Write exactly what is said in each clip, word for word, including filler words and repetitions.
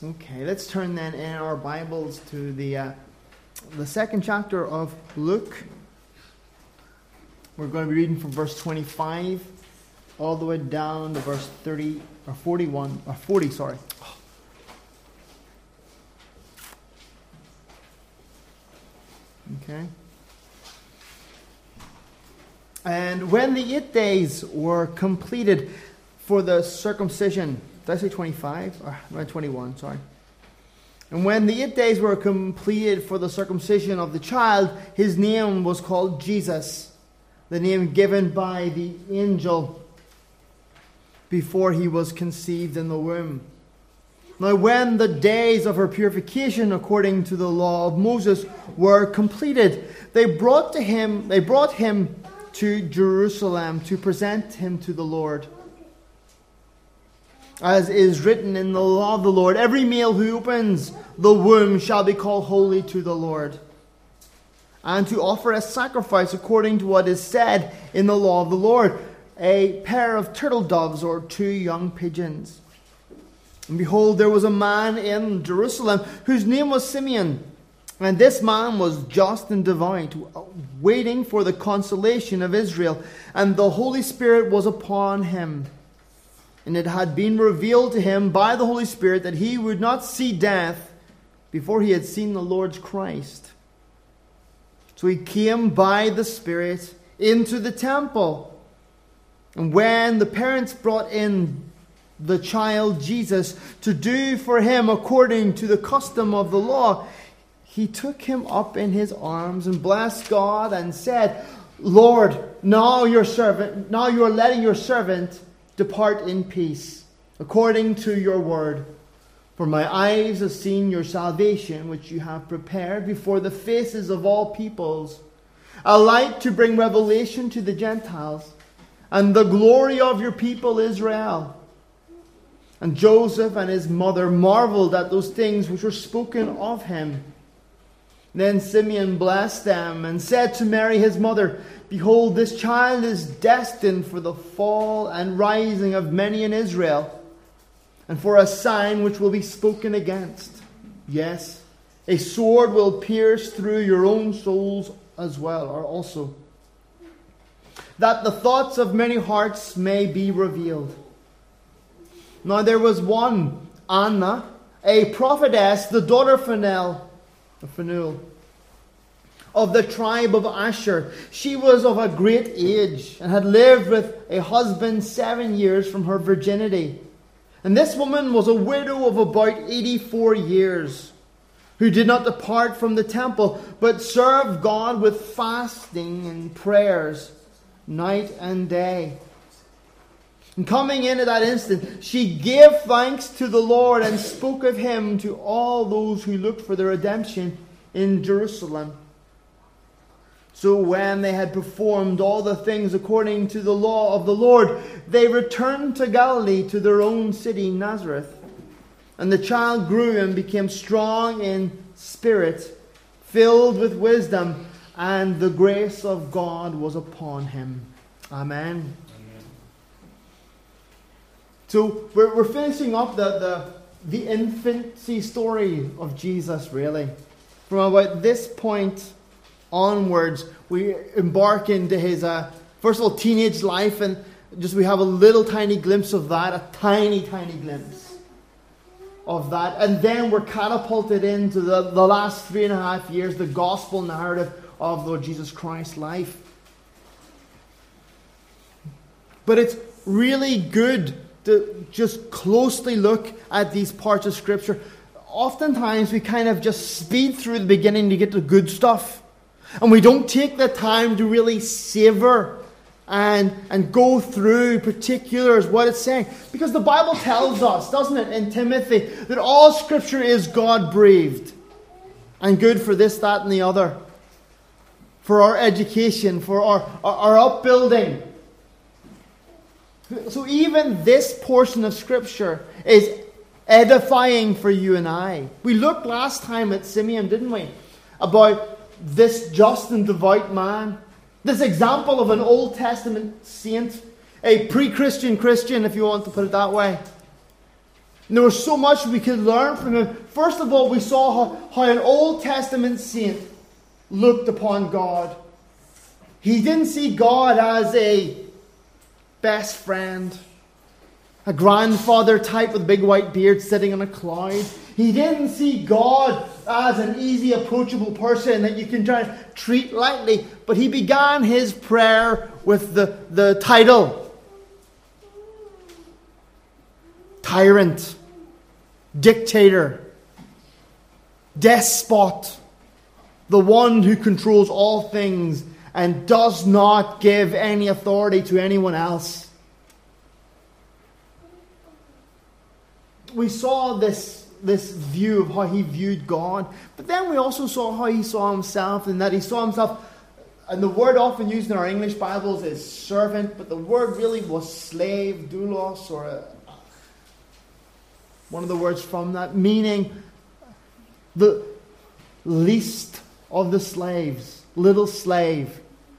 Okay, let's turn then in our Bibles to the uh, the second chapter of Luke. We're going to be reading from verse twenty-five all the way down to verse thirty or forty-one or forty. Sorry. Okay. And when the eight days were completed for the circumcision. Did I say twenty-five? Or twenty-one, sorry. And when the eight days were completed for the circumcision of the child, his name was called Jesus, the name given by the angel before he was conceived in the womb. Now when the days of her purification according to the law of Moses were completed, they brought to him, they brought him to Jerusalem to present him to the Lord. As is written in the law of the Lord, every male who opens the womb shall be called holy to the Lord, and to offer a sacrifice according to what is said in the law of the Lord, a pair of turtle doves or two young pigeons. And behold, there was a man in Jerusalem whose name was Simeon, and this man was just and devout, waiting for the consolation of Israel, and the Holy Spirit was upon him. And it had been revealed to him by the Holy Spirit that he would not see death before he had seen the Lord's Christ. So he came by the Spirit into the temple. And when the parents brought in the child Jesus to do for him according to the custom of the law, he took him up in his arms and blessed God and said, Lord, now your servant, now you are letting your servant depart in peace, according to your word. For my eyes have seen your salvation, which you have prepared before the faces of all peoples, a light to bring revelation to the Gentiles, and the glory of your people Israel. And Joseph and his mother marveled at those things which were spoken of him. Then Simeon blessed them and said to Mary his mother, Behold, this child is destined for the fall and rising of many in Israel, and for a sign which will be spoken against. Yes, a sword will pierce through your own souls as well, or also, that the thoughts of many hearts may be revealed. Now there was one, Anna, a prophetess, the daughter of Phanuel, of Phanuel, of the tribe of Asher. She was of a great age and had lived with a husband seven years from her virginity. And this woman was a widow of about eighty-four years, who did not depart from the temple, but served God with fasting and prayers night and day. And coming in at that instant, she gave thanks to the Lord and spoke of him to all those who looked for their redemption in Jerusalem. So when they had performed all the things according to the law of the Lord, they returned to Galilee, to their own city, Nazareth. And the child grew and became strong in spirit, filled with wisdom, and the grace of God was upon him. Amen. Amen. So we're, we're finishing up the, the, the infancy story of Jesus, really. From about this point onwards, we embark into his uh, first of all teenage life, and just we have a little tiny glimpse of that, a tiny tiny glimpse of that, and then we're catapulted into the, the last three and a half years, the gospel narrative of Lord Jesus Christ's life. But it's really good to just closely look at these parts of Scripture. Oftentimes we kind of just speed through the beginning to get the good stuff. And we don't take the time to really savor and, and go through particulars, what it's saying. Because the Bible tells us, doesn't it, in Timothy, that all Scripture is God-breathed and good for this, that, and the other. For our education, for our, our, our upbuilding. So even this portion of Scripture is edifying for you and I. We looked last time at Simeon, didn't we? About this just and devout man. This example of an Old Testament saint. A pre-Christian Christian, if you want to put it that way. And there was so much we could learn from him. First of all, we saw how, how an Old Testament saint looked upon God. He didn't see God as a best friend, a grandfather type with a big white beard sitting on a cloud. He didn't see God as an easy, approachable person that you can try to treat lightly. But he began his prayer with the, the title: tyrant, dictator, despot, the one who controls all things and does not give any authority to anyone else. We saw this, this view of how he viewed God, but then we also saw how he saw himself, and that he saw himself, and the word often used in our English Bibles is servant, but the word really was slave, doulos, or a, one of the words from that, meaning the least of the slaves, little slave.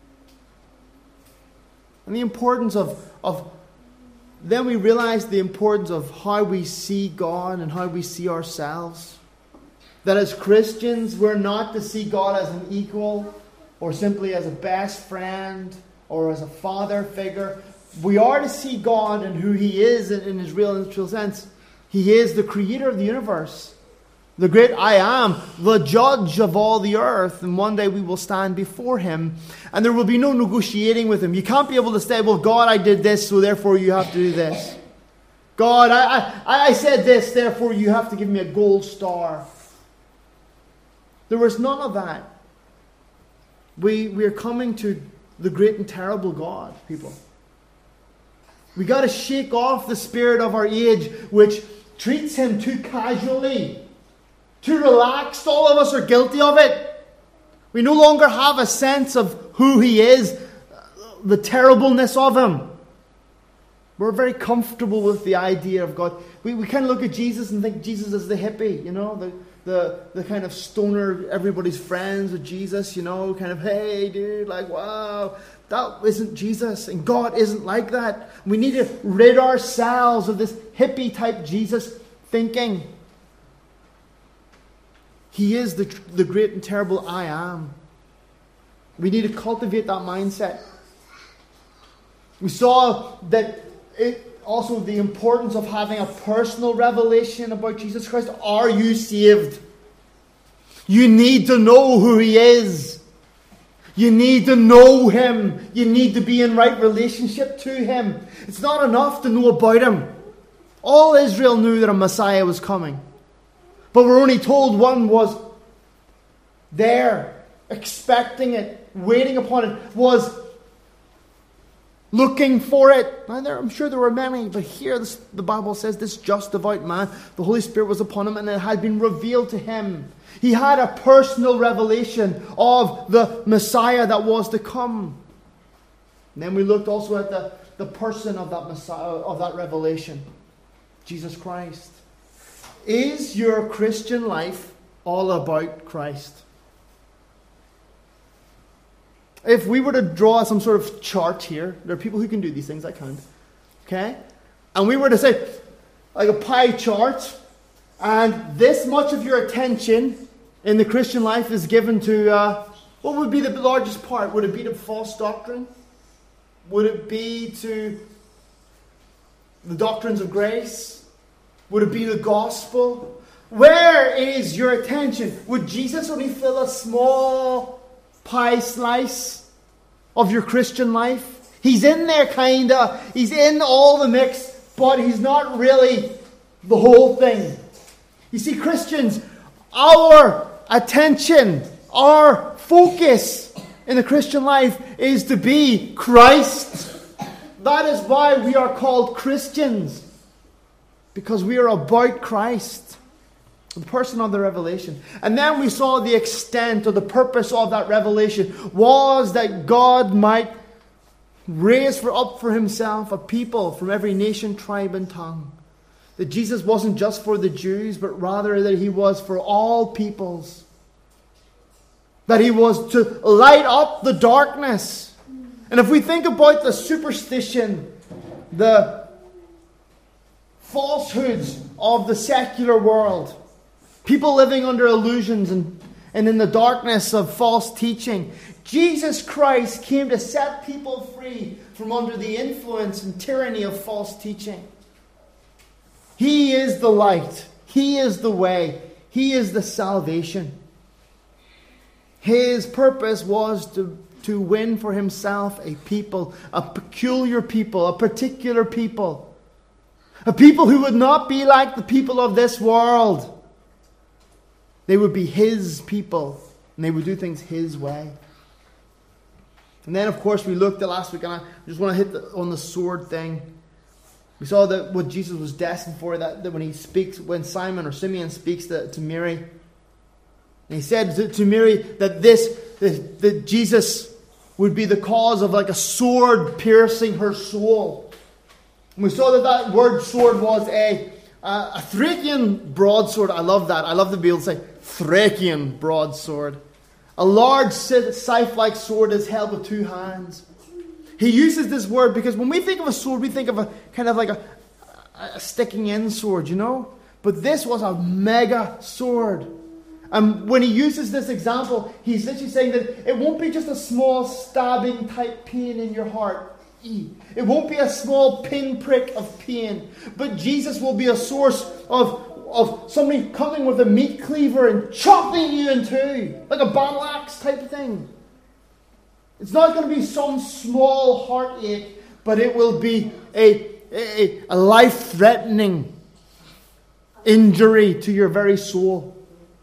And the importance of, of then we realize the importance of how we see God and how we see ourselves. That as Christians, we're not to see God as an equal or simply as a best friend or as a father figure. We are to see God and who he is in, in his real and true sense. He is the creator of the universe, the great I am, the judge of all the earth. And one day we will stand before him, and there will be no negotiating with him. You can't be able to say, well, God, I did this, so therefore you have to do this. God, I, I, I said this, therefore you have to give me a gold star. There was none of that. We, we are coming to the great and terrible God, people. We got to shake off the spirit of our age, which treats him too casually, too relaxed. All of us are guilty of it. We no longer have a sense of who he is, the terribleness of him. We're very comfortable with the idea of God. We, we kind of look at Jesus and think Jesus is the hippie, you know, the, the, the kind of stoner, everybody's friends with Jesus, you know, kind of, hey, dude, like, wow. That isn't Jesus, and God isn't like that. We need to rid ourselves of this hippie-type Jesus thinking. He is the, the great and terrible I am. We need to cultivate that mindset. We saw that it also the importance of having a personal revelation about Jesus Christ. Are you saved? You need to know who he is. You need to know him. You need to be in right relationship to him. It's not enough to know about him. All Israel knew that a Messiah was coming. But we're only told one was there, expecting it, waiting upon it, was looking for it. Now, there, I'm sure there were many, but here this, the Bible says this just devout man, the Holy Spirit was upon him, and it had been revealed to him. He had a personal revelation of the Messiah that was to come. And then we looked also at the, the person of that Messiah, of that revelation, Jesus Christ. Is your Christian life all about Christ? If we were to draw some sort of chart here, there are people who can do these things, I can't. Okay? And we were to say, like a pie chart, and this much of your attention in the Christian life is given to, uh, what would be the largest part? Would it be to false doctrine? Would it be to the doctrines of grace? Would it be the gospel? Where is your attention? Would Jesus only fill a small pie slice of your Christian life? He's in there kinda. He's in all the mix, but he's not really the whole thing. You see, Christians, our attention, our focus in the Christian life is to be Christ. That is why we are called Christians. Because we are about Christ, the person of the revelation. And then we saw the extent or the purpose of that revelation was that God might raise for up for himself a people from every nation, tribe, and tongue. That Jesus wasn't just for the Jews, but rather that he was for all peoples. That he was to light up the darkness. And if we think about the superstition, the falsehoods of the secular world. People living under illusions and, and in the darkness of false teaching. Jesus Christ came to set people free from under the influence and tyranny of false teaching. He is the light. He is the way. He is the salvation. His purpose was to, to win for himself a people, a peculiar people, a particular people. A people who would not be like the people of this world. They would be his people, and they would do things his way. And then, of course, we looked at last week, and I just want to hit the, on the sword thing. We saw that what Jesus was destined for, that, that when he speaks, when Simon or Simeon speaks to, to Mary, and he said to, to Mary that this, that, that Jesus would be the cause of like a sword piercing her soul. And we saw that that word sword was a, a, a Thracian broadsword. I love that. I love to be able to say Thracian broadsword. A large scythe-like sword is held with two hands. He uses this word because when we think of a sword, we think of a kind of like a, a sticking in sword, you know? But this was a mega sword. And when he uses this example, he's literally saying that it won't be just a small stabbing type pain in your heart. It won't be a small pinprick of pain. But Jesus will be a source of of somebody coming with a meat cleaver and chopping you in two, like a battle axe type of thing. It's not going to be some small heartache, but it will be a, a, a life-threatening injury to your very soul.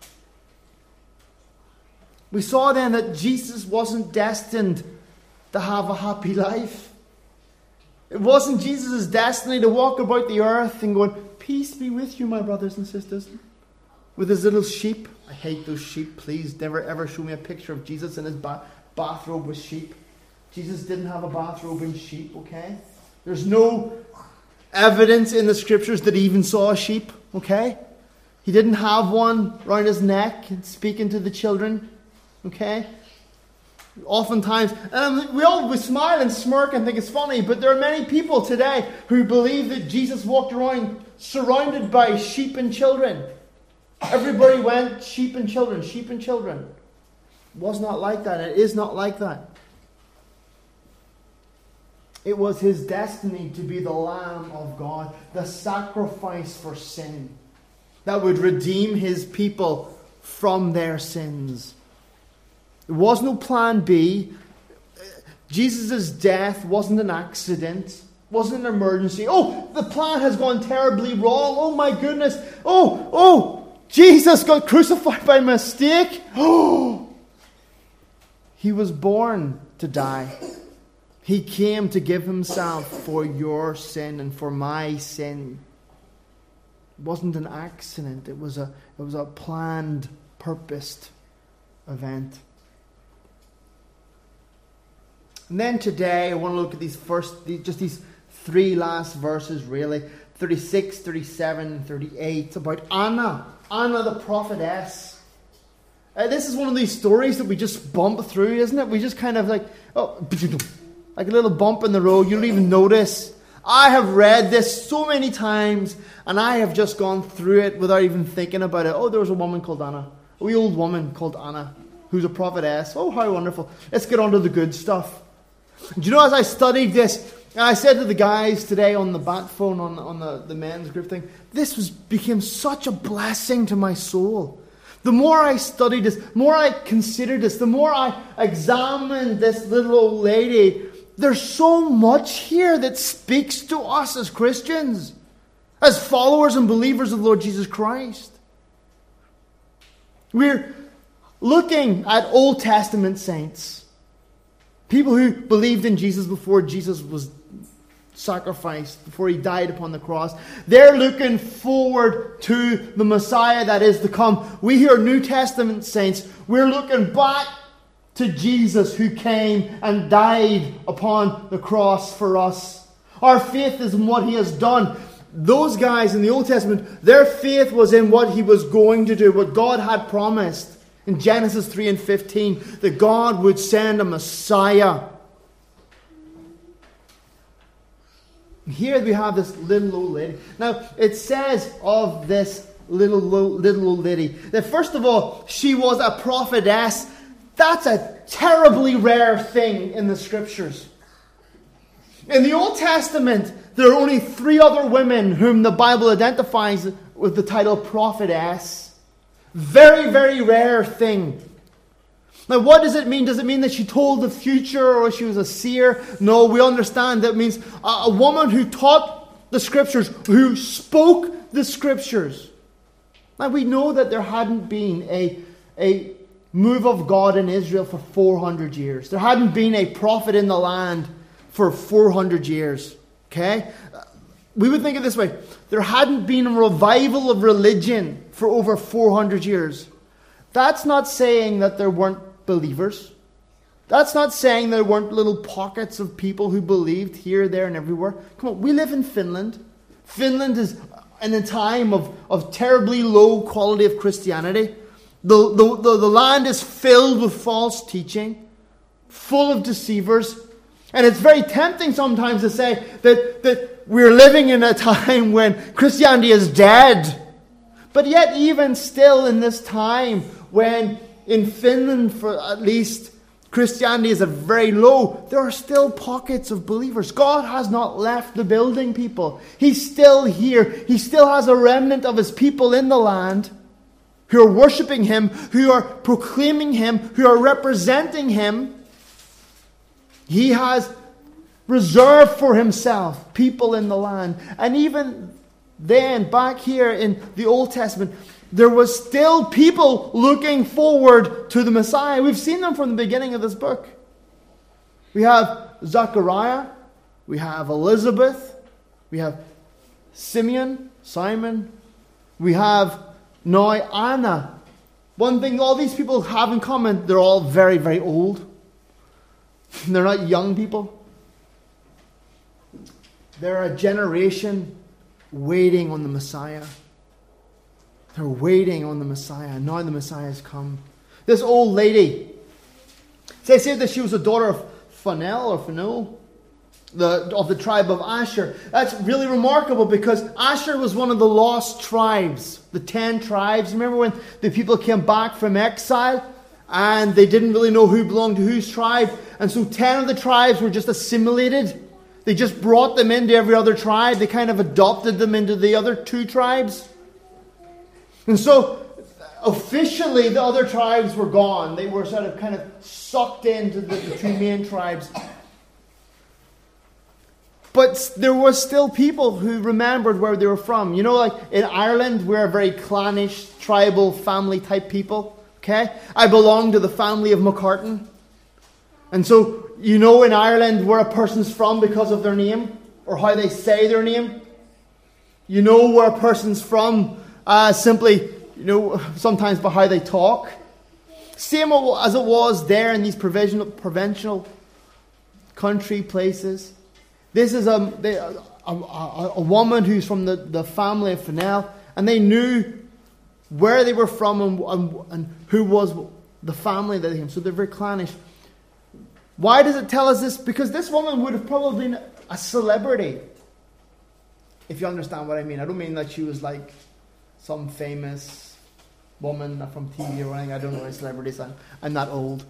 We saw then that Jesus wasn't destined to have a happy life. It wasn't Jesus' destiny to walk about the earth and going, "Peace be with you, my brothers and sisters," with his little sheep. I hate those sheep. Please never ever show me a picture of Jesus in his ba- bathrobe with sheep. Jesus didn't have a bathrobe and sheep, okay? There's no evidence in the scriptures that he even saw a sheep, okay? He didn't have one round his neck and speaking to the children, okay? Oftentimes, and we all we smile and smirk and think it's funny, but there are many people today who believe that Jesus walked around surrounded by sheep and children. Everybody went sheep and children, sheep and children. It was not like that. It is not like that. It was his destiny to be the Lamb of God, the sacrifice for sin, that would redeem his people from their sins. There was no plan B. Jesus' death wasn't an accident. Wasn't an emergency. Oh, the plan has gone terribly wrong. Oh my goodness. Oh, oh, Jesus got crucified by mistake. Oh, he was born to die. He came to give himself for your sin and for my sin. It wasn't an accident. It was a, it was a planned, purposed event. And then today, I want to look at these first, just these three last verses, really. thirty-six, thirty-seven, thirty-eight. It's about Anna. Anna the prophetess. Uh, this is one of these stories that we just bump through, isn't it? We just kind of like, oh, like a little bump in the road. You don't even notice. I have read this so many times, and I have just gone through it without even thinking about it. Oh, there was a woman called Anna. A wee old woman called Anna, who's a prophetess. Oh, how wonderful. Let's get on to the good stuff. Do you know, as I studied this, and I said to the guys today on the bat phone, on, on the, the men's group thing, this was became such a blessing to my soul. The more I studied this, the more I considered this, the more I examined this little old lady, there's so much here that speaks to us as Christians, as followers and believers of the Lord Jesus Christ. We're looking at Old Testament saints. People who believed in Jesus before Jesus was sacrificed, before he died upon the cross. They're looking forward to the Messiah that is to come. We here, New Testament saints, we're looking back to Jesus who came and died upon the cross for us. Our faith is in what he has done. Those guys in the Old Testament, their faith was in what he was going to do, what God had promised. In Genesis three and fifteen, that God would send a Messiah. here we have this little old lady. Now, it says of this little, little old lady that first of all, she was a prophetess. That's a terribly rare thing in the Scriptures. In the Old Testament, there are only three other women whom the Bible identifies with the title prophetess. Very, very rare thing. Now, what does it mean? Does it mean that she told the future or she was a seer? No, we understand that means a, a woman who taught the Scriptures, who spoke the Scriptures. Now, we know that there hadn't been a, a move of God in Israel for four hundred years. There hadn't been a prophet in the land for four hundred years. Okay? We would think it this way. There hadn't been a revival of religion for over four hundred years. That's not saying that there weren't believers. That's not saying there weren't little pockets of people who believed here, there, and everywhere. Come on, we live in Finland. Finland is in a time of, of terribly low quality of Christianity. The, the, the, the land is filled with false teaching, full of deceivers. And it's very tempting sometimes to say that, that we're living in a time when Christianity is dead. But yet even still in this time when in Finland, for at least, Christianity is at very low, there are still pockets of believers. God has not left the building, people. He's still here. He still has a remnant of His people in the land who are worshipping Him, who are proclaiming Him, who are representing Him. He has reserved for Himself people in the land. And even then, back here in the Old Testament, there was still people looking forward to the Messiah. We've seen them from the beginning of this book. We have Zechariah, we have Elizabeth, we have Simeon, Simon, we have now Anna. One thing all these people have in common, they're all very, very old. They're not young people. They're a generation waiting on the Messiah. They're waiting on the Messiah. Now the Messiah has come. This old lady, it says here that she was a daughter of Phanuel or Phanuel, the, of the tribe of Asher. That's really remarkable because Asher was one of the lost tribes, the ten tribes. Remember when the people came back from exile and they didn't really know who belonged to whose tribe? And so ten of the tribes were just assimilated. They just brought them into every other tribe. They kind of adopted them into the other two tribes. And so, officially, the other tribes were gone. They were sort of kind of sucked into the, the two main tribes. But there were still people who remembered where they were from. You know, like in Ireland, we're a very clannish, tribal, family type people. Okay? I belong to the family of McCartan. And so, you know in Ireland where a person's from because of their name, or how they say their name. You know where a person's from uh, simply, you know, sometimes by how they talk. Same as it was there in these provincial, provincial country places. This is a, a, a, a woman who's from the, the family of Phanuel, and they knew where they were from and, and, and who was the family that they came. So they're very clannish. Why does it tell us this? Because this woman would have probably been a celebrity. If you understand what I mean. I don't mean that she was like some famous woman from T V or anything. I don't know any celebrities. I'm, I'm not old.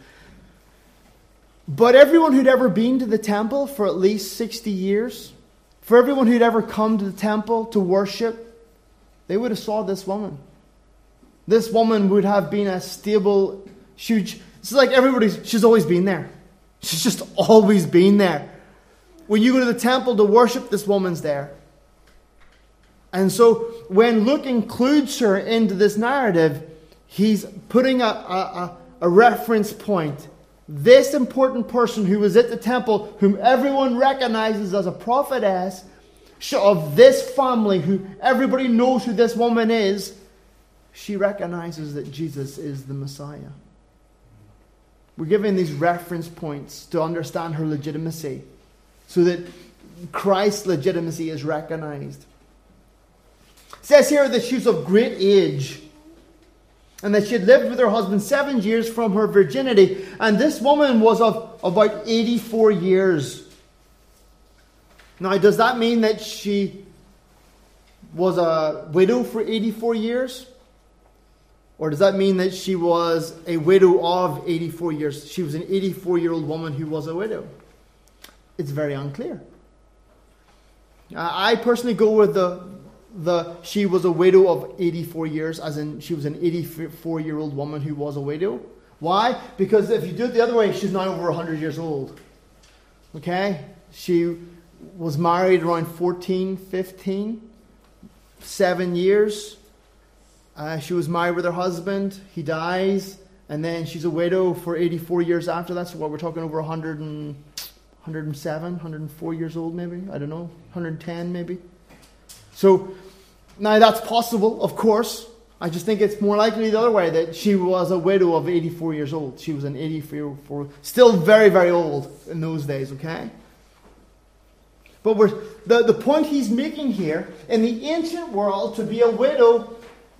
But everyone who'd ever been to the temple for at least sixty years, for everyone who'd ever come to the temple to worship, they would have saw this woman. This woman would have been a stable, huge... It's like everybody's... She's always been there. She's just always been there. When you go to the temple to worship, this woman's there. And so when Luke includes her into this narrative, he's putting a, a, a reference point. This important person who was at the temple, whom everyone recognizes as a prophetess, of this family, who everybody knows who this woman is, she recognizes that Jesus is the Messiah. We're given these reference points to understand her legitimacy, so that Christ's legitimacy is recognized. It says here that she was of great age, and that she had lived with her husband seven years from her virginity. And this woman was of about eighty-four years. Now, does that mean that she was a widow for eighty-four years? Or does that mean that she was a widow of eighty-four years? She was an eighty-four-year-old woman who was a widow. It's very unclear. I personally go with the, the she was a widow of eighty-four years, as in she was an eighty-four-year-old woman who was a widow. Why? Because if you do it the other way, she's now over one hundred years old. Okay? She was married around fourteen, fifteen, seven years. Uh, she was married with her husband. He dies. And then she's a widow for eighty-four years after that. So what, we're talking over one hundred and, one hundred seven, one hundred four years old maybe. I don't know. one hundred ten maybe. So now that's possible, of course. I just think it's more likely the other way, that she was a widow of eighty-four years old. She was an eighty-four, still very, very old in those days, okay? But we're, the, the point he's making here, in the ancient world, to be a widow,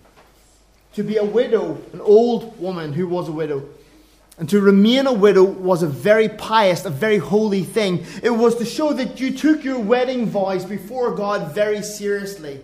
to be a widow, an old woman who was a widow, and to remain a widow was a very pious, a very holy thing. It was to show that you took your wedding vows before God very seriously.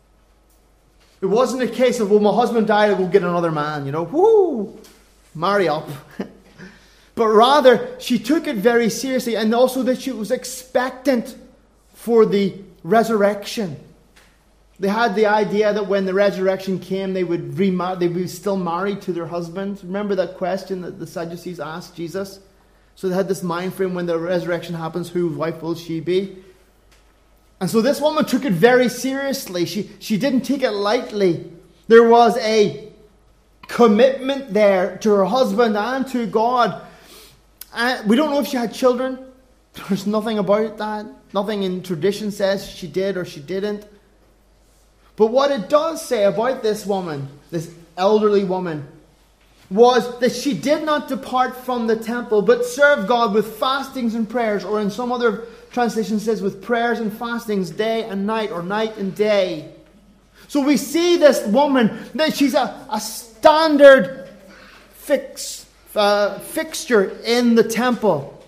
It wasn't a case of, well, my husband died, I will get another man, you know, whoo, marry up. But rather, she took it very seriously, and also that she was expectant for the resurrection. They had the idea that when the resurrection came, they would remar- they would be still married to their husbands. Remember that question that the Sadducees asked Jesus? So they had this mind frame, when the resurrection happens, whose wife will she be? And so this woman took it very seriously. She, she didn't take it lightly. There was a commitment there to her husband and to God. And we don't know if she had children. There's nothing about that. Nothing in tradition says she did or she didn't. But what it does say about this woman, this elderly woman, was that she did not depart from the temple, but served God with fastings and prayers, or in some other translation says with prayers and fastings day and night, or night and day. So we see this woman, that she's a, a standard fix, uh, fixture in the temple.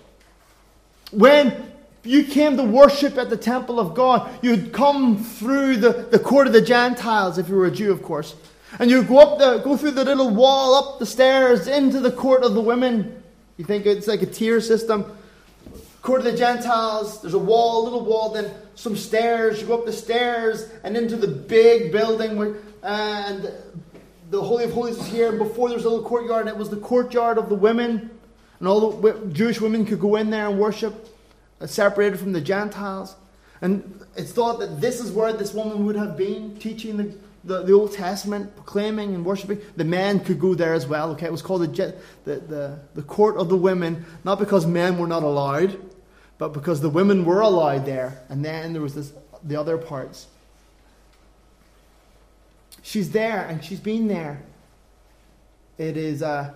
When you came to worship at the temple of God, you'd come through the, the court of the Gentiles, if you were a Jew, of course. And you'd go up the, go through the little wall, up the stairs, into the court of the women. You think it's like a tier system. Court of the Gentiles, there's a wall, a little wall, then some stairs. You go up the stairs and into the big building. Where, and the Holy of Holies was here. And before there was a little courtyard, and it was the courtyard of the women. And all the Jewish women could go in there and worship, separated from the Gentiles. And it's thought that this is where this woman would have been, teaching the, the, the Old Testament, proclaiming and worshipping. The men could go there as well. Okay, it was called the, the, the, the court of the women, not because men were not allowed, but because the women were allowed there. And then there was this, the other parts. She's there, and she's been there. It is a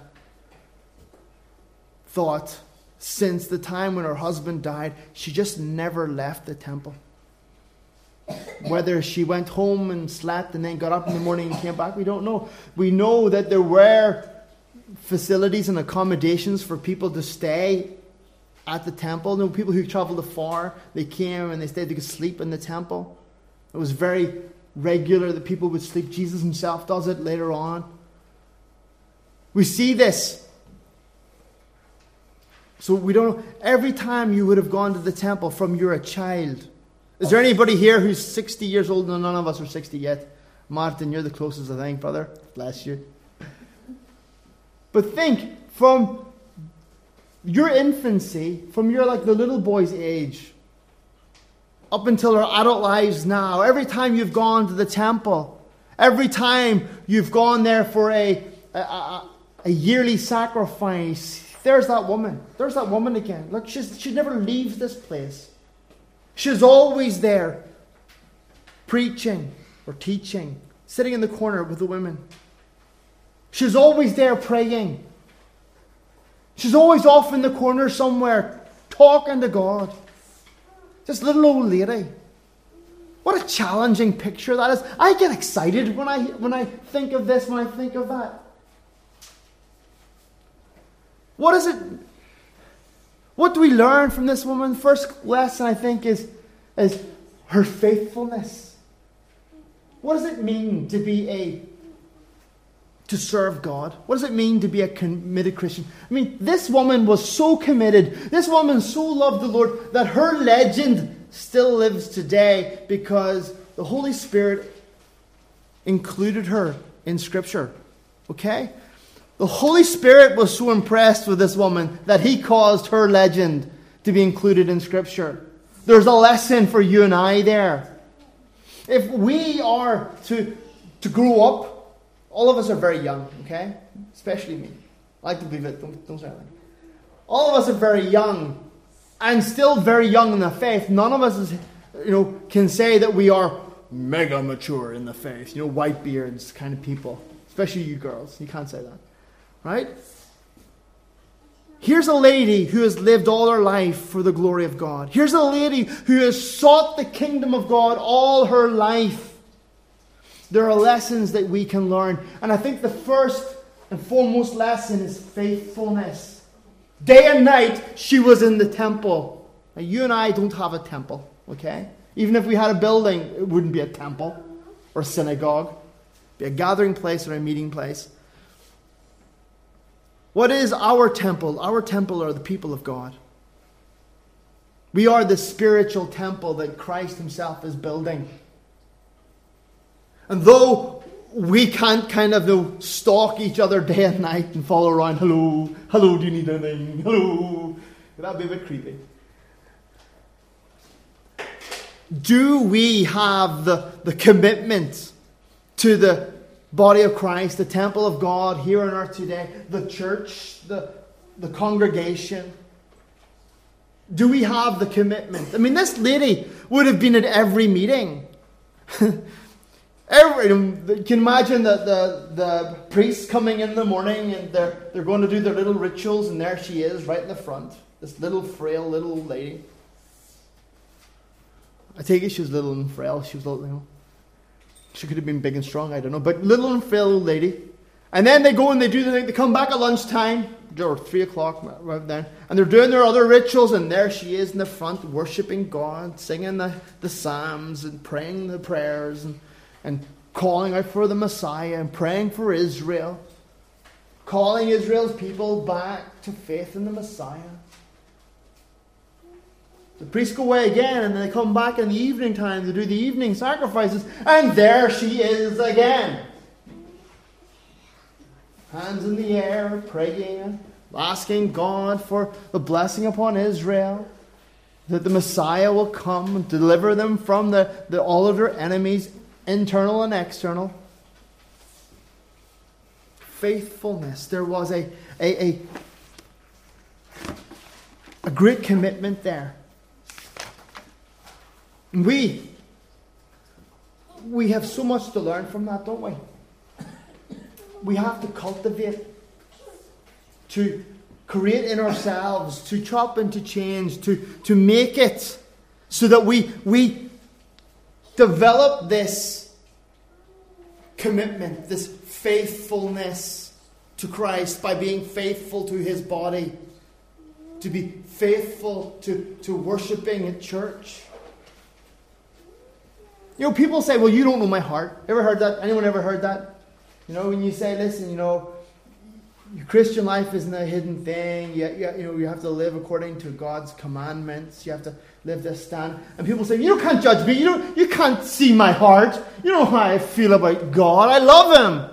thought, since the time when her husband died, she just never left the temple. Whether she went home and slept and then got up in the morning and came back, we don't know. We know that there were facilities and accommodations for people to stay at the temple. You know, people who traveled afar, they came and they stayed, they could sleep in the temple. It was very regular that people would sleep. Jesus himself does it later on. We see this. So we don't know. Every time you would have gone to the temple from you're a child. Is there anybody here who's sixty years old? No, none of us are sixty yet. Martin, you're the closest, I think, brother. Bless you. But think, from your infancy, from your like the little boy's age, up until our adult lives now, every time you've gone to the temple, every time you've gone there for a a, a, a yearly sacrifice, there's that woman. There's that woman again. Look, she's, she never leaves this place. She's always there, preaching or teaching, sitting in the corner with the women. She's always there praying. She's always off in the corner somewhere, talking to God. This little old lady. What a challenging picture that is. I get excited when I when I think of this, when I think of that. What is it? What do we learn from this woman? First lesson, I think, is is her faithfulness. What does it mean to be a to serve God? What does it mean to be a committed Christian? I mean, this woman was so committed. This woman so loved the Lord that her legend still lives today because the Holy Spirit included her in Scripture. Okay? The Holy Spirit was so impressed with this woman that he caused her legend to be included in Scripture. There's a lesson for you and I there. If we are to, to grow up, all of us are very young, okay? Especially me. I like to believe it. Don't, don't say anything. All of us are very young and still very young in the faith. None of us is, you know, can say that we are mega mature in the faith. You know, white beards kind of people. Especially you girls. You can't say that. Right? Here's a lady who has lived all her life for the glory of God. Here's a lady who has sought the kingdom of God all her life. There are lessons that we can learn. And I think the first and foremost lesson is faithfulness. Day and night, she was in the temple. Now, you and I don't have a temple, okay? Even if we had a building, it wouldn't be a temple or a synagogue. It'd be a gathering place or a meeting place. What is our temple? Our temple are the people of God. We are the spiritual temple that Christ himself is building. And though we can't kind of you know, stalk each other day and night and follow around, hello, hello, do you need anything? Hello. That'd be a bit creepy. Do we have the, the commitment to the body of Christ, the temple of God here on earth today, the church, the, the congregation? Do we have the commitment? I mean, this lady would have been at every meeting. Every, you can imagine the, the, the priests coming in the morning and they're, they're going to do their little rituals, and there she is right in the front. This little frail little old lady. I take it she was little and frail. She was little, you know. She could have been big and strong, I don't know. But little and frail old lady. And then they go and they do the thing. They come back at lunchtime, or three o'clock, right then. And they're doing their other rituals, and there she is in the front, worshipping God, singing the, the psalms, and praying the prayers, and And calling out for the Messiah and praying for Israel. Calling Israel's people back to faith in the Messiah. The priests go away again, and they come back in the evening time to do the evening sacrifices. And there she is again. Hands in the air, praying, asking God for the blessing upon Israel. That the Messiah will come and deliver them from the, the, all of their enemies, internal and external. Faithfulness. There was a, a, a, a great commitment there. We, we have so much to learn from that, don't we? We have to cultivate, to create in ourselves, to chop and to change, to, to make it so that we, we develop this commitment, this faithfulness to Christ by being faithful to his body, to be faithful to, to worshipping at church. You know, people say, well, you don't know my heart. Ever heard that? Anyone ever heard that? You know, when you say, listen, you know, your Christian life isn't a hidden thing. You, you, you know, you have to live according to God's commandments. You have to live this stand. And people say, you can't judge me. You don't, you can't see my heart. You know how I feel about God. I love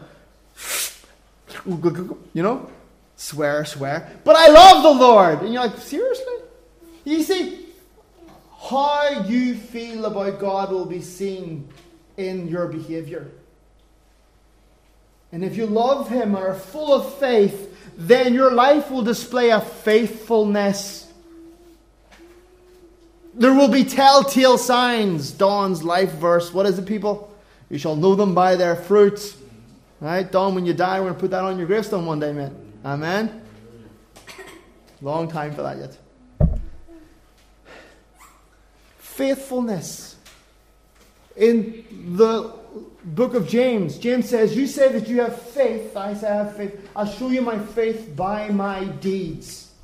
him. You know, swear, swear. But I love the Lord. And you're like, seriously? You see, how you feel about God will be seen in your behavior. And if you love him and are full of faith, then your life will display a faithfulness. There will be telltale signs. Don's life verse. What is it, people? You shall know them by their fruits. Right? Don, when you die, we're going to put that on your gravestone one day, man. Amen? Long time for that yet. Faithfulness. In the book of James, James says, you say that you have faith. I say I have faith. I'll show you my faith by my deeds.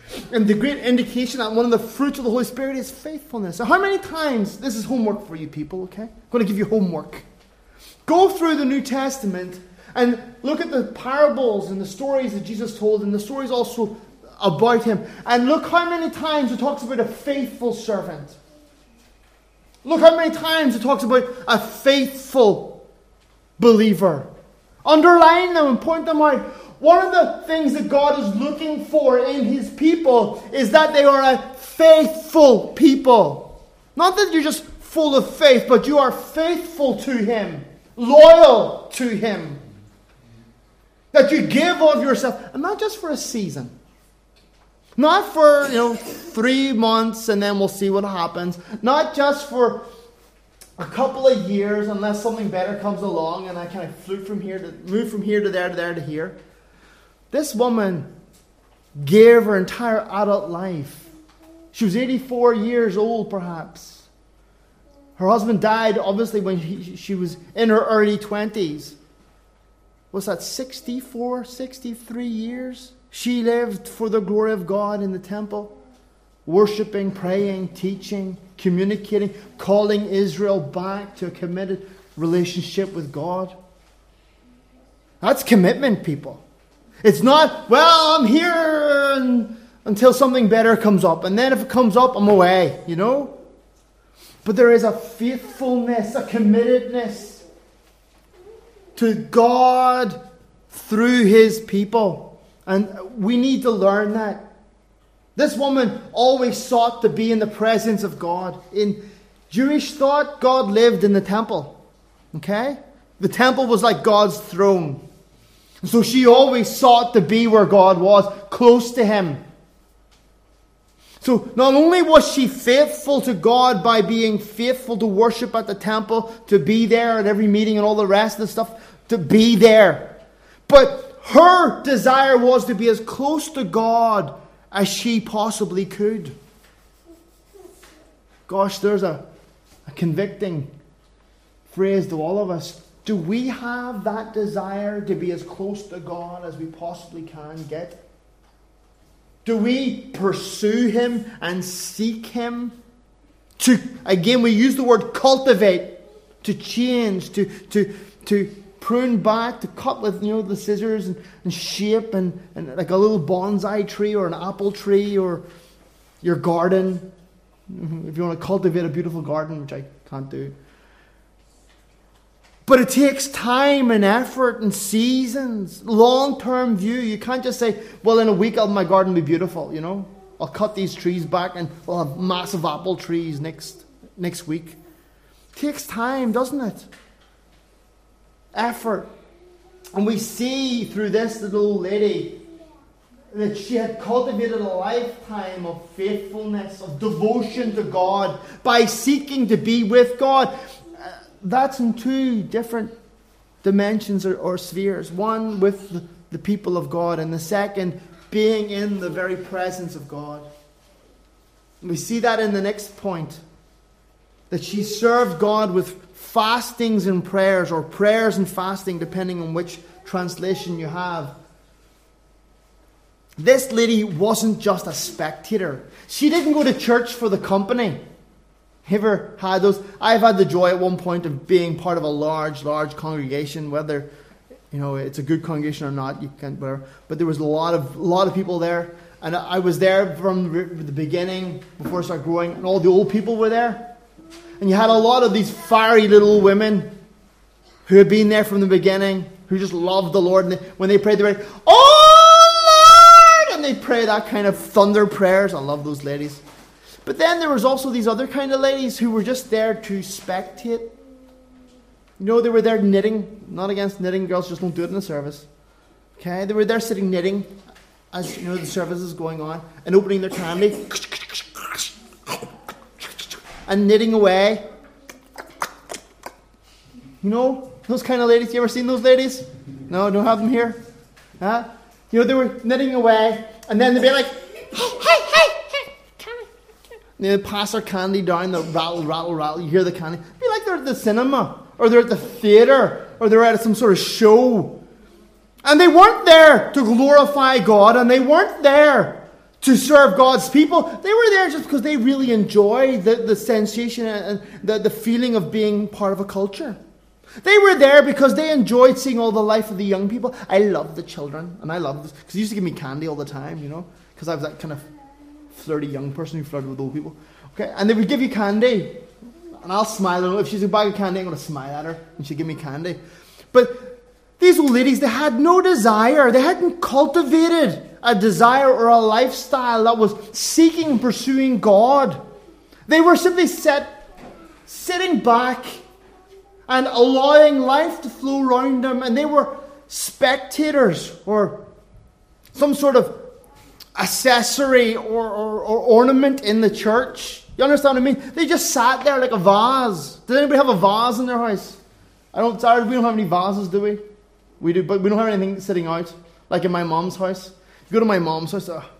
And the great indication that one of the fruits of the Holy Spirit is faithfulness. So how many times, this is homework for you people, okay? I'm going to give you homework. Go through the New Testament and look at the parables and the stories that Jesus told, and the stories also about him. And look how many times it talks about a faithful servant. Look how many times it talks about a faithful believer. Underline them and point them out. One of the things that God is looking for in his people is that they are a faithful people. Not that you're just full of faith, but you are faithful to him, loyal to him. That you give of yourself, and not just for a season. Not for, you know, three months and then we'll see what happens. Not just for a couple of years unless something better comes along and I kind of flew from here to move from here to there to there to here. This woman gave her entire adult life. She was eighty-four years old, perhaps. Her husband died, obviously, when he, she was in her early twenties. Was that sixty-four, sixty-three years? She lived for the glory of God in the temple, worshiping, praying, teaching, communicating, calling Israel back to a committed relationship with God. That's commitment, people. It's not, well, I'm here and, until something better comes up. And then if it comes up, I'm away, you know. But there is a faithfulness, a committedness to God through his people. And we need to learn that. This woman always sought to be in the presence of God. In Jewish thought, God lived in the temple. Okay? The temple was like God's throne. So she always sought to be where God was, close to him. So not only was she faithful to God by being faithful to worship at the temple, to be there at every meeting and all the rest of the stuff, to be there. But her desire was to be as close to God as she possibly could. Gosh, there's a, a convicting phrase to all of us. Do we have that desire to be as close to God as we possibly can get? Do we pursue him and seek him? To, again, we use the word cultivate, to change, to, to, to prune back, to cut with, you know, the scissors and, and shape and, and like a little bonsai tree or an apple tree or your garden. If you want to cultivate a beautiful garden, which I can't do. But it takes time and effort and seasons, long-term view. You can't just say, well, in a week my garden will be beautiful, you know. I'll cut these trees back and we'll have massive apple trees next next week. It takes time, doesn't it? Effort. And we see through this little lady that she had cultivated a lifetime of faithfulness, of devotion to God, by seeking to be with God. That's in two different dimensions or, or spheres. One with the, the people of God, and the second being in the very presence of God. And we see that in the next point. That she served God with fastings and prayers, or prayers and fasting, depending on which translation you have. This lady wasn't just a spectator. She didn't go to church for the company. Ever had those? I've had the joy at one point of being part of a large, large congregation, whether, you know, it's a good congregation or not, you can't, whatever. But there was a lot of, a lot of people there, and I was there from the beginning, before I started growing, and all the old people were there. And you had a lot of these fiery little women who had been there from the beginning, who just loved the Lord, and they, when they prayed, they were like, "Oh Lord!" And they pray that kind of thunder prayers. I love those ladies. But then there was also these other kind of ladies who were just there to spectate. You know, they were there knitting. Not against knitting, girls just don't do it in the service. Okay, they were there sitting knitting as, you know, the service is going on, and opening their candy and knitting away. You know, those kind of ladies. You ever seen those ladies? No, don't have them here. Huh? You know, they were knitting away, and then they'd be like, "Hey, hey, hey!" They pass their candy down, the rattle, rattle, rattle. You hear the candy. It'd be like they're at the cinema, or they're at the theatre, or they're at some sort of show. And they weren't there to glorify God, and they weren't there to serve God's people. They were there just because they really enjoyed the, the sensation and the, the feeling of being part of a culture. They were there because they enjoyed seeing all the life of the young people. I love the children, and I love this because they used to give me candy all the time, you know, because I was that kind of flirty young person who flirted with old people. Okay, and they would give you candy, and I'll smile at her. If she's a bag of candy, I'm going to smile at her, and she'd give me candy. But these old ladies, they had no desire. They hadn't cultivated a desire or a lifestyle that was seeking and pursuing God. They were simply set, sitting back and allowing life to flow around them. And they were spectators or some sort of accessory or, or, or ornament in the church. You understand what I mean? They just sat there like a vase. Does anybody have a vase in their house? I don't, sorry, we don't have any vases, do we? We do, but we don't have anything sitting out. Like in my mom's house. You go to my mom's house. Uh,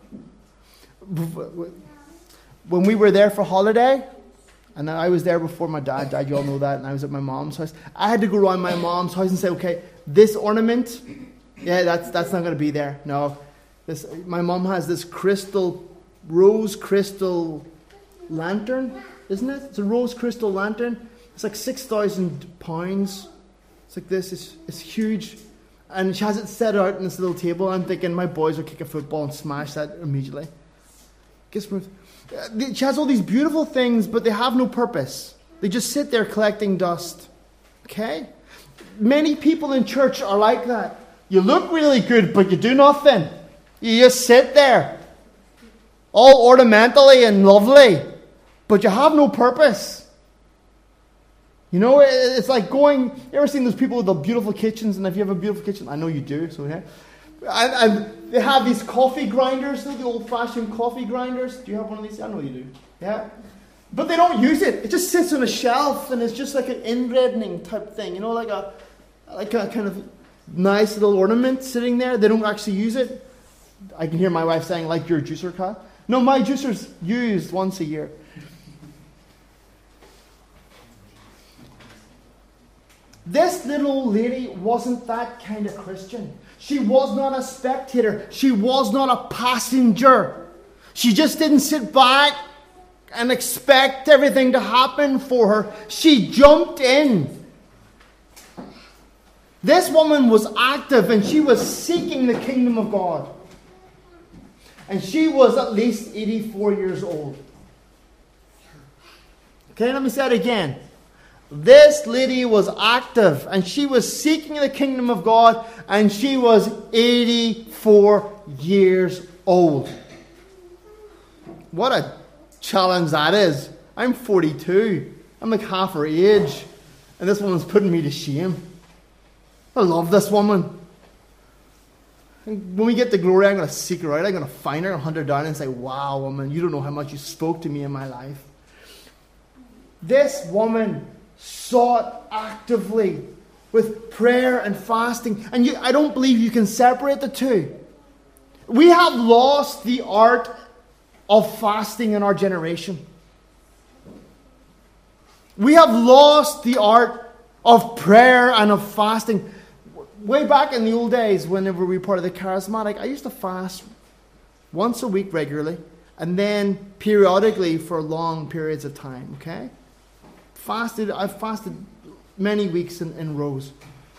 when we were there for holiday, and I was there before my dad died, you all know that, and I was at my mom's house. I had to go around my mom's house and say, okay, this ornament, yeah, that's that's not going to be there. No. This, my mom has this crystal, rose crystal lantern, isn't it? It's a rose crystal lantern. It's like six thousand pounds. It's like this. It's, it's huge. And she has it set out on this little table. I'm thinking my boys will kick a football and smash that immediately. Guess what? She has all these beautiful things, but they have no purpose. They just sit there collecting dust. Okay? Many people in church are like that. You look really good, but you do nothing. You just sit there. All ornamentally and lovely. But you have no purpose. You know, it's like going... You ever seen those people with the beautiful kitchens? And if you have a beautiful kitchen, I know you do, so yeah. And, and they have these coffee grinders, the old-fashioned coffee grinders. Do you have one of these? I know you do. Yeah. But they don't use it. It just sits on a shelf, and it's just like an inredning type thing. You know, like a like a kind of nice little ornament sitting there. They don't actually use it. I can hear my wife saying, like your juicer cat. No, my juicer's used once a year. This little lady wasn't that kind of Christian. She was not a spectator. She was not a passenger. She just didn't sit back and expect everything to happen for her. She jumped in. This woman was active and she was seeking the kingdom of God. And she was at least eighty-four years old. Okay, let me say it again. This lady was active and she was seeking the kingdom of God, and she was eighty-four years old. What a challenge that is. I'm forty-two. I'm like half her age. And this woman's putting me to shame. I love this woman. And when we get to glory, I'm going to seek her out. I'm going to find her and hunt her down and say, wow, woman, you don't know how much you spoke to me in my life. This woman sought actively with prayer and fasting. And you, I don't believe you can separate the two. We have lost the art of fasting in our generation. We have lost the art of prayer and of fasting. Way back in the old days, whenever we were part of the charismatic, I used to fast once a week regularly, and then periodically for long periods of time, okay? Fasted, I've fasted many weeks in, in rows.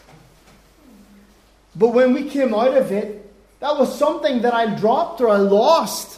But when we came out of it, that was something that I dropped or I lost.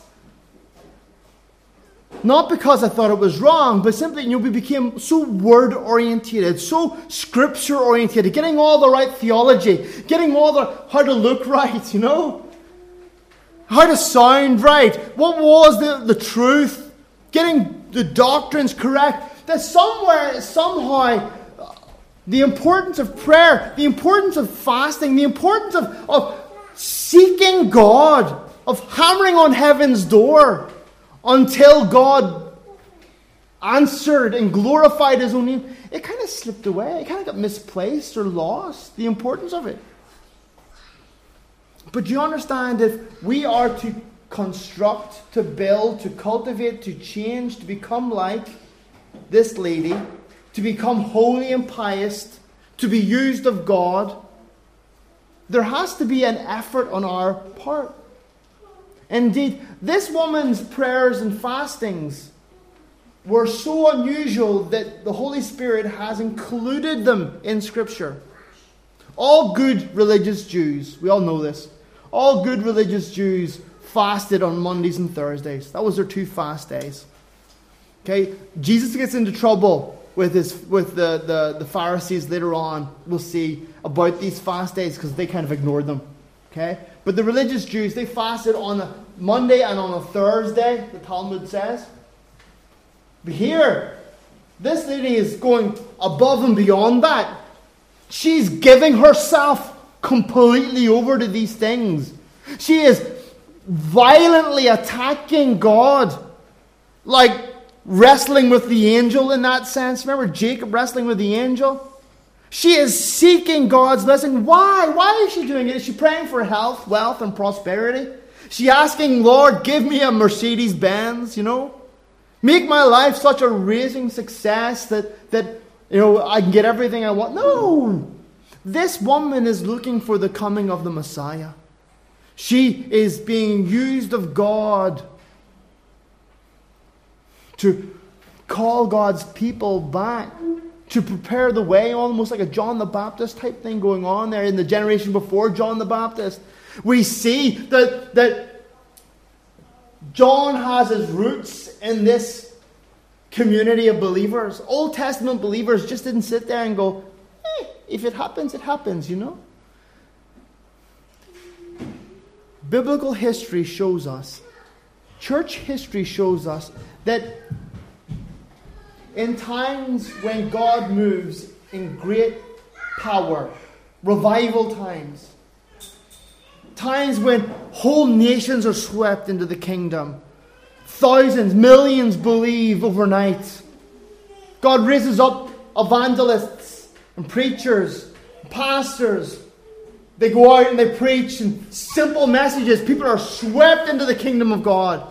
Not because I thought it was wrong, but simply, you know, we became so word-orientated, so scripture-orientated, getting all the right theology, getting all the, how to look right, you know? How to sound right. What was the, the truth? Getting the doctrines correct. That somewhere, somehow, the importance of prayer, the importance of fasting, the importance of, of seeking God, of hammering on heaven's door, until God answered and glorified His own name, it kind of slipped away. It kind of got misplaced or lost, the importance of it. But do you understand, if we are to construct, to build, to cultivate, to change, to become like this lady, to become holy and pious, to be used of God, there has to be an effort on our part. Indeed, this woman's prayers and fastings were so unusual that the Holy Spirit has included them in Scripture. All good religious Jews, we all know this, all good religious Jews fasted on Mondays and Thursdays. That was their two fast days. Okay, Jesus gets into trouble with his with the, the, the Pharisees later on. We'll see about these fast days because they kind of ignored them. Okay, but the religious Jews, they fasted on a Monday and on a Thursday, the Talmud says. But here, this lady is going above and beyond that. She's giving herself completely over to these things. She is violently attacking God, like wrestling with the angel in that sense. Remember Jacob wrestling with the angel? She is seeking God's blessing. Why? Why is she doing it? Is she praying for health, wealth, and prosperity? Is she asking, Lord, give me a Mercedes Benz, you know? Make my life such a raging success that, that you know, I can get everything I want. No! This woman is looking for the coming of the Messiah. She is being used of God to call God's people back, to prepare the way, almost like a John the Baptist type thing going on there in the generation before John the Baptist. We see that, that John has his roots in this community of believers. Old Testament believers just didn't sit there and go, eh, if it happens, it happens, you know. Biblical history shows us, church history shows us that in times when God moves in great power, revival times, times when whole nations are swept into the kingdom, thousands, millions believe overnight, God raises up evangelists and preachers, pastors. They go out and they preach and simple messages. People are swept into the kingdom of God.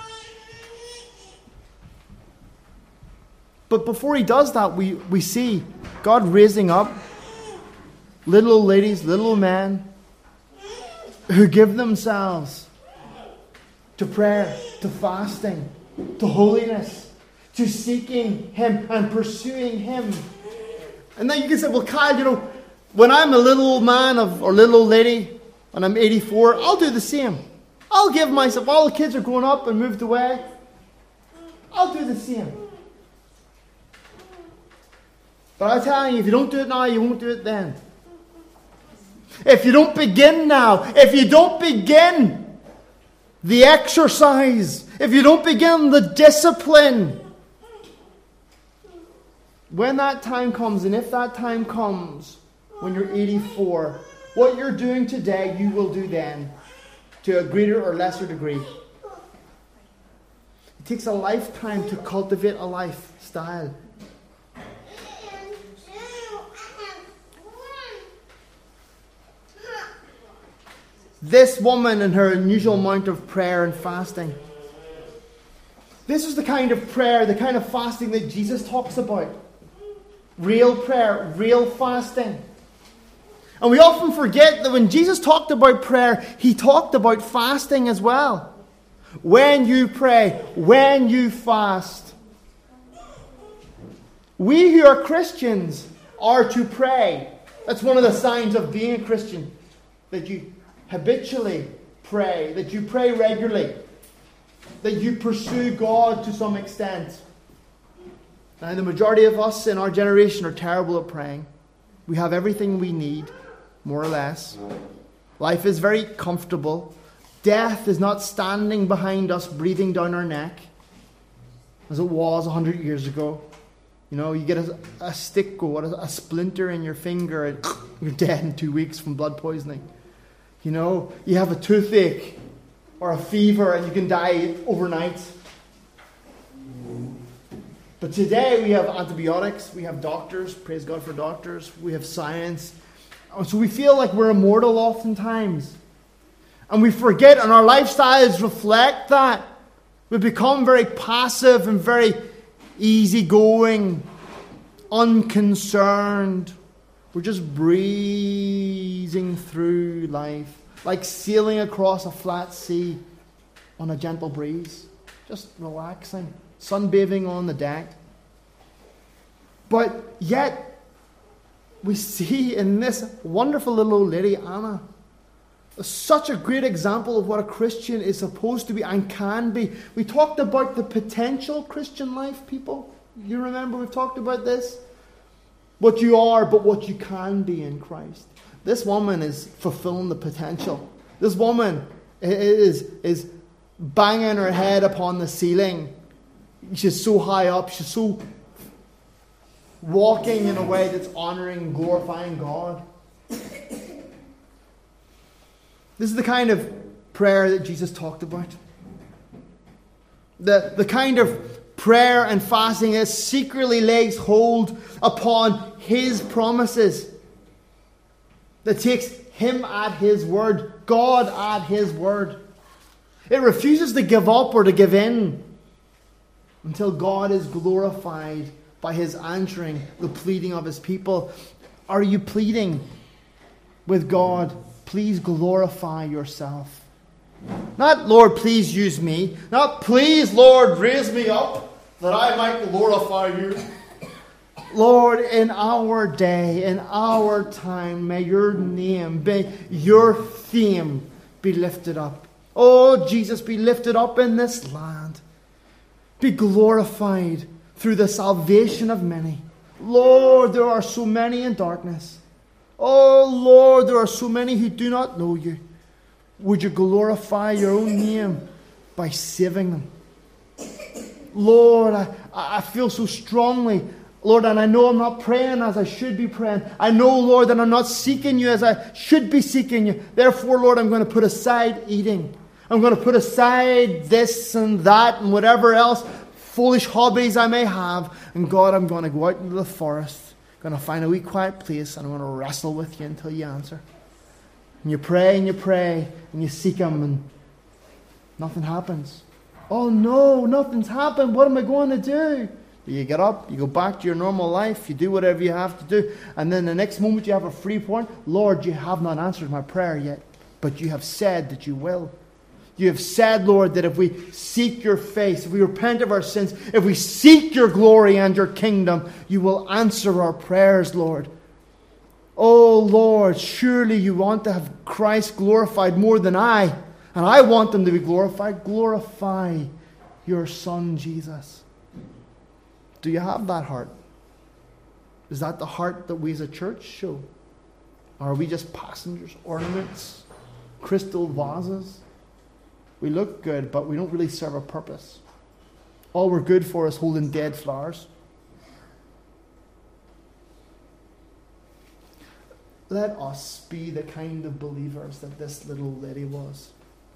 But before he does that, we, we see God raising up little old ladies, little old men who give themselves to prayer, to fasting, to holiness, to seeking Him and pursuing Him. And then you can say, well, Kyle, you know, when I'm a little old man of, or little old lady, and I'm eighty-four, I'll do the same. I'll give myself, all the kids are grown up and moved away, I'll do the same. But I'm telling you, if you don't do it now, you won't do it then. If you don't begin now, if you don't begin the exercise, if you don't begin the discipline, when that time comes, and if that time comes when you're eighty-four, what you're doing today, you will do then, to a greater or lesser degree. It takes a lifetime to cultivate a lifestyle. This woman and her unusual amount of prayer and fasting. This is the kind of prayer, the kind of fasting that Jesus talks about. Real prayer, real fasting. And we often forget that when Jesus talked about prayer, He talked about fasting as well. When you pray, when you fast. We who are Christians are to pray. That's one of the signs of being a Christian. That you habitually pray, that you pray regularly, that you pursue God to some extent. Now, the majority of us in our generation are terrible at praying. We have everything we need, more or less. Life is very comfortable. Death is not standing behind us, breathing down our neck, as it was a hundred years ago. You know, you get a, a stick or a, a splinter in your finger, and you're dead in two weeks from blood poisoning. You know, you have a toothache or a fever and you can die overnight. But today we have antibiotics, we have doctors, praise God for doctors, we have science. So we feel like we're immortal oftentimes. And we forget, and our lifestyles reflect that. We become very passive and very easygoing, unconcerned. We're just breezing through life, like sailing across a flat sea. on a gentle breeze, just relaxing, sunbathing on the deck. But yet, we see in this wonderful little old lady, Anna, such a great example of what a Christian is supposed to be and can be. We talked about the potential Christian life, people. You remember we've talked about this? What you are, but what you can be in Christ. This woman is fulfilling the potential. This woman is, is banging her head upon the ceiling. She's so high up. She's so walking in a way that's honoring and glorifying God. This is the kind of prayer that Jesus talked about. The, the kind of prayer and fasting that secretly lays hold upon His promises. That takes Him at His word, God at His word. It refuses to give up or to give in until God is glorified by His answering the pleading of His people. Are you pleading with God? Please glorify yourself. Not, Lord, please use me. Not, please, Lord, raise me up that I might glorify you. Lord, in our day, in our time, may your name, may your fame be lifted up. Oh, Jesus, be lifted up in this land. Be glorified through the salvation of many. Lord, there are so many in darkness. Oh, Lord, there are so many who do not know you. Would you glorify your own name by saving them? Lord, I, I feel so strongly, Lord, and I know I'm not praying as I should be praying. I know, Lord, that I'm not seeking you as I should be seeking you. Therefore, Lord, I'm going to put aside eating. I'm going to put aside this and that and whatever else foolish hobbies I may have. And God, I'm going to go out into the forest. I'm going to find a wee quiet place and I'm going to wrestle with you until you answer. And you pray and you pray and you seek Him and nothing happens. Oh no, nothing's happened. What am I going to do? You get up, you go back to your normal life, you do whatever you have to do, and then the next moment you have a free point. Lord, you have not answered my prayer yet, but you have said that you will. You have said, Lord, that if we seek your face, if we repent of our sins, if we seek your glory and your kingdom, you will answer our prayers, Lord. Oh, Lord, surely you want to have Christ glorified more than I, and I want Him to be glorified. Glorify your Son, Jesus. Do you have that heart? Is that the heart that we as a church show? Or are we just passengers, ornaments, crystal vases? We look good, but we don't really serve a purpose. All we're good for is holding dead flowers. Let us be the kind of believers that this little lady was.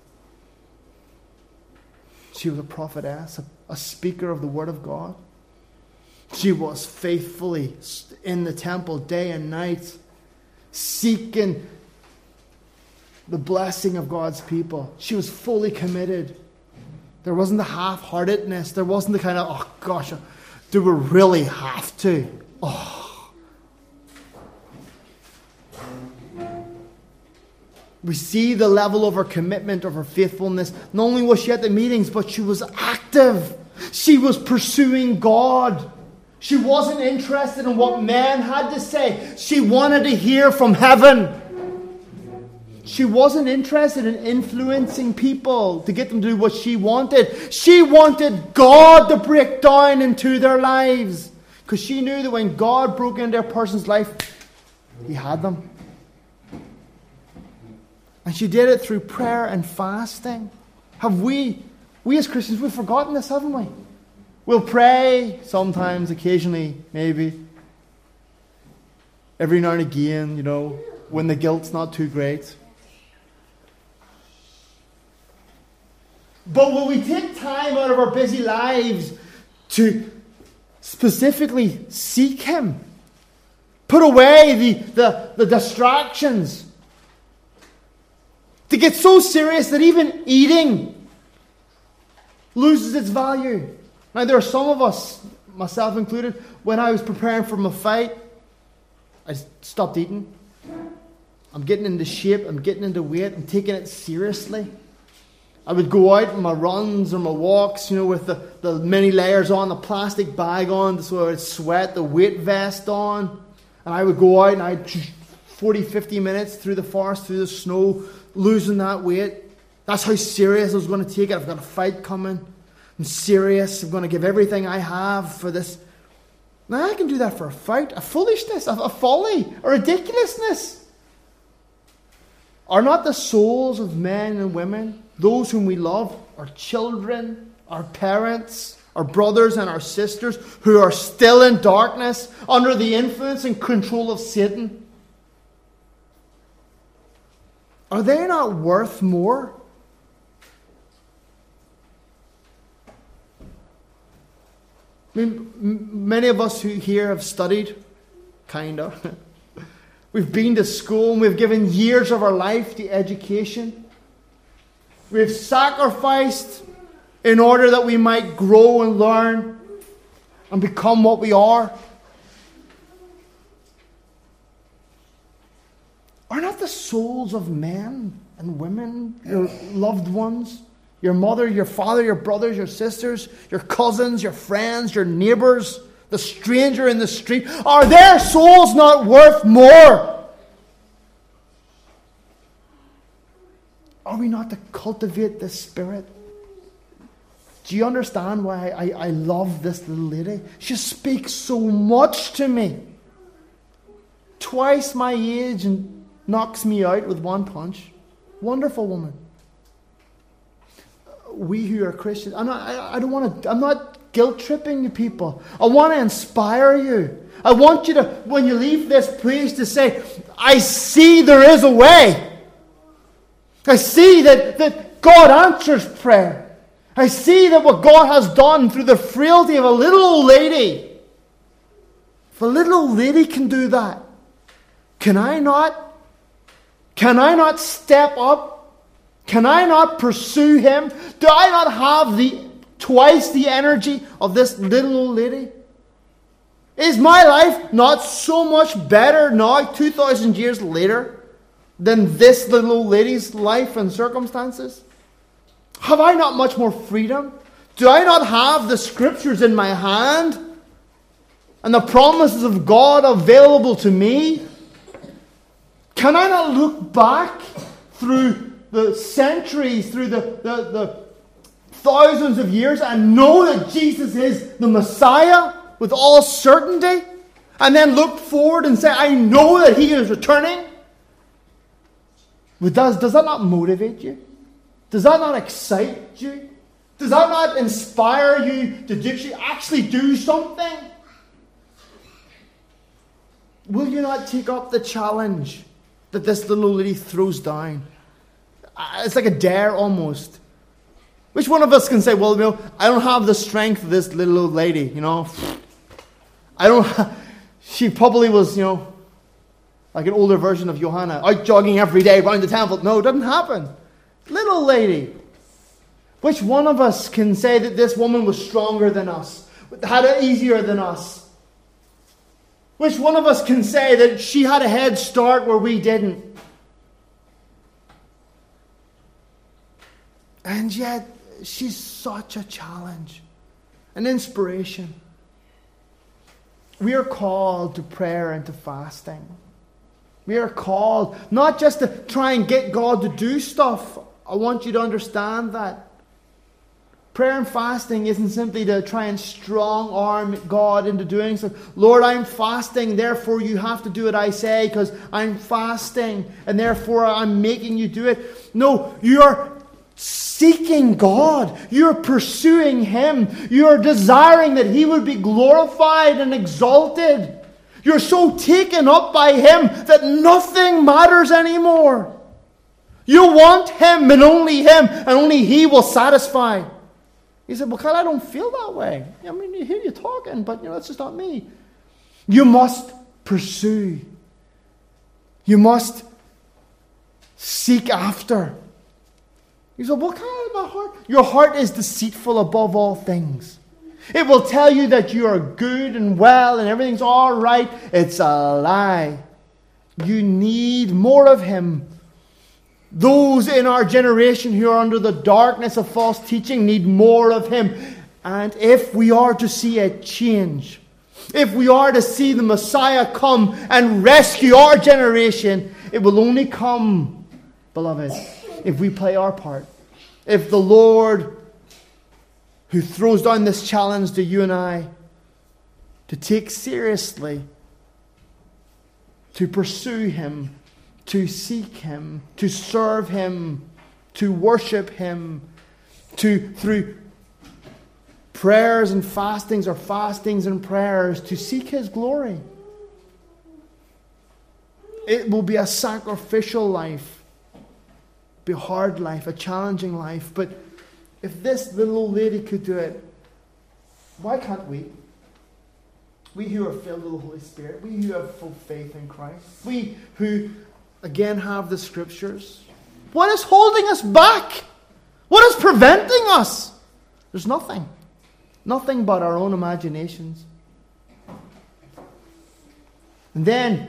She was a prophetess, a, a speaker of the Word of God. She was faithfully in the temple day and night, seeking the blessing of God's people. She was fully committed. There wasn't the half-heartedness. There wasn't the kind of, oh gosh, do we really have to? Oh. We see the level of her commitment, of her faithfulness. Not only was she at the meetings, but she was active. She was pursuing God. She wasn't interested in what man had to say. She wanted to hear from heaven. She wasn't interested in influencing people to get them to do what she wanted. She wanted God to break down into their lives. Because she knew that when God broke into a person's life, He had them. And she did it through prayer and fasting. Have we, we as Christians, we've forgotten this, haven't we? We'll pray sometimes, occasionally, maybe. Every now and again, you know, when the guilt's not too great. But will we take time out of our busy lives to specifically seek Him? Put away the, the, the distractions. To get so serious that even eating loses its value. Now, there are some of us, myself included, when I was preparing for my fight, I stopped eating. I'm getting into shape. I'm getting into weight. I'm taking it seriously. I would go out on my runs or my walks, you know, with the, the many layers on, the plastic bag on, so I would sweat, the weight vest on. And I would go out and I'd forty, fifty minutes through the forest, through the snow, losing that weight. That's how serious I was going to take it. I've got a fight coming. I'm serious. I'm going to give everything I have for this. Now I can do that for a fight, a foolishness, a, a folly, a ridiculousness. Are not the souls of men and women, those whom we love, our children, our parents, our brothers and our sisters, who are still in darkness, under the influence and control of Satan, are they not worth more? I mean, m- many of us who here have studied, kind of. We've been to school and we've given years of our life to education. We've sacrificed in order that we might grow and learn and become what we are. Are not the souls of men and women, your loved ones, your mother, your father, your brothers, your sisters, your cousins, your friends, your neighbours, the stranger in the street, are their souls not worth more? Are we not to cultivate this spirit? Do you understand why I, I, I love this little lady? She speaks so much to me. Twice my age and knocks me out with one punch. Wonderful woman. We who are Christians, I'm not, I, I don't want to, I'm not guilt tripping you people. I want to inspire you. I want you to, when you leave this place, to say, I see there is a way. I see that, that God answers prayer. I see that what God has done through the frailty of a little old lady. If a little old lady can do that, can I not? Can I not step up? Can I not pursue Him? Do I not have the twice the energy of this little old lady? Is my life not so much better now, two thousand years later, than this little old lady's life and circumstances? Have I not much more freedom? Do I not have the Scriptures in my hand and the promises of God available to me? Can I not look back through the centuries, through the, the, the thousands of years, and know that Jesus is the Messiah with all certainty? And then look forward and say, I know that He is returning? But does, does that not motivate you? Does that not excite you? Does that not inspire you to do, actually do something? Will you not take up the challenge that this little lady throws down? It's like a dare almost. Which one of us can say, well, you know, I don't have the strength of this little old lady, you know. I don't have, she probably was, you know, like an older version of Johanna, out jogging every day around the temple. No, it didn't happen. Little lady. Which one of us can say that this woman was stronger than us, had it easier than us? Which one of us can say that she had a head start where we didn't? And yet, she's such a challenge, an inspiration. We are called to prayer and to fasting. We are called not just to try and get God to do stuff. I want you to understand that. Prayer and fasting isn't simply to try and strong arm God into doing something. Lord, I'm fasting, therefore you have to do what I say because I'm fasting and therefore I'm making you do it. No, you're seeking God. You're pursuing Him. You're desiring that He would be glorified and exalted. You're so taken up by Him that nothing matters anymore. You want Him and only Him, and only He will satisfy. He said, well, Kyle, I don't feel that way. I mean, I hear you talking, but you know, that's just not me. You must pursue. You must seek after. He said, well, Kyle, my heart. Your heart is deceitful above all things. It will tell you that you are good and well and everything's all right. It's a lie. You need more of Him. Those in our generation who are under the darkness of false teaching need more of Him. And if we are to see a change, if we are to see the Messiah come and rescue our generation, it will only come, beloved, if we play our part. If the Lord, who throws down this challenge to you and I, to take seriously, to pursue Him, to seek Him, to serve Him, to worship Him, to, through prayers and fastings or fastings and prayers, to seek His glory. It will be a sacrificial life, be a hard life, a challenging life. But if this little old lady could do it, why can't we? We who are filled with the Holy Spirit, we who have full faith in Christ, we who, again, have the Scriptures. What is holding us back? What is preventing us? There's nothing. Nothing but our own imaginations. And then,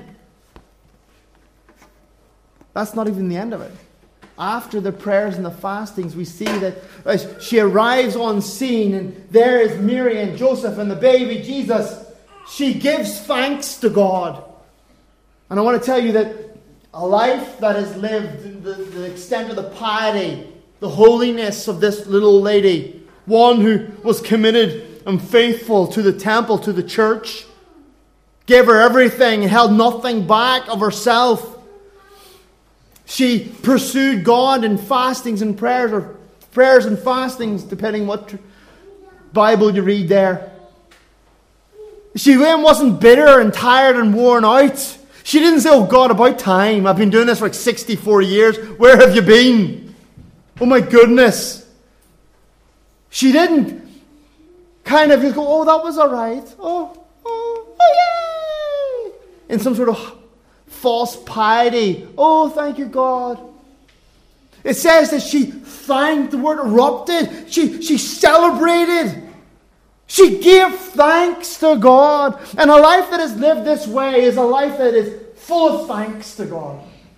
that's not even the end of it. After the prayers and the fastings, we see that as she arrives on scene, and there is Mary and Joseph and the baby Jesus, she gives thanks to God. And I want to tell you that a life that is lived, the, the extent of the piety, the holiness of this little lady, one who was committed and faithful to the temple, to the church, gave her everything and held nothing back of herself. She pursued God in fastings and prayers, or prayers and fastings, depending what Bible you read there. She wasn't bitter and tired and worn out. She didn't say, oh God, about time. I've been doing this for like sixty-four years. Where have you been? Oh my goodness. She didn't kind of just go, oh, that was all right. Oh, oh, oh yay. In some sort of false piety. Oh, thank you, God. It says that she thanked, the word erupted. She, she celebrated. She gave thanks to God. And a life that is lived this way is a life that is full of thanks to God.